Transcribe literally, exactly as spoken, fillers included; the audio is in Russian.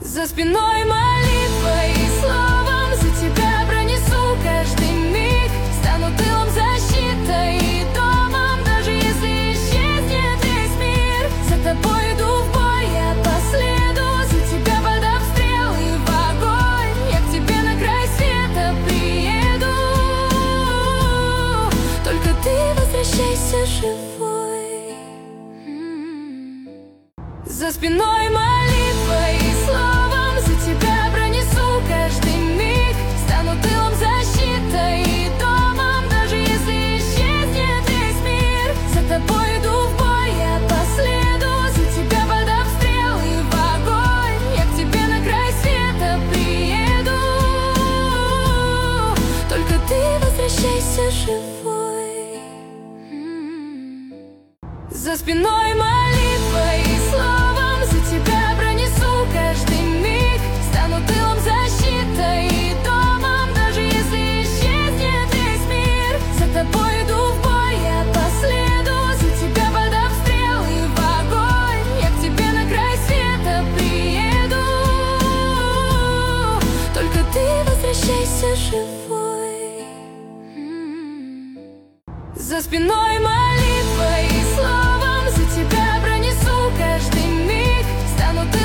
За спиной молитва и словом за тебя пронесу каждый миг. Стану тылом, защитой и домом, даже если исчезнет весь мир. За тобой иду в бой, я по следу, за тебя под обстрел и в огонь. Я к тебе на край света приеду, только ты возвращайся живой. За спиной молитва и словом за тебя пронесу каждый миг. Стану тылом, защитой и домом, даже если исчезнет весь мир. За тобой иду в бой, я по следу, за тебя под обстрел и в огонь. Я к тебе на край света приеду, только ты возвращайся живой. За спиной молитва и словом за тебя пронесу каждый миг. Стану тылом, защитой и домом, даже если исчезнет весь мир. За тобой иду в бой, я по следу, за тебя под обстрел и в огонь. Я к тебе на край света приеду, только ты возвращайся живой. За спиной молитва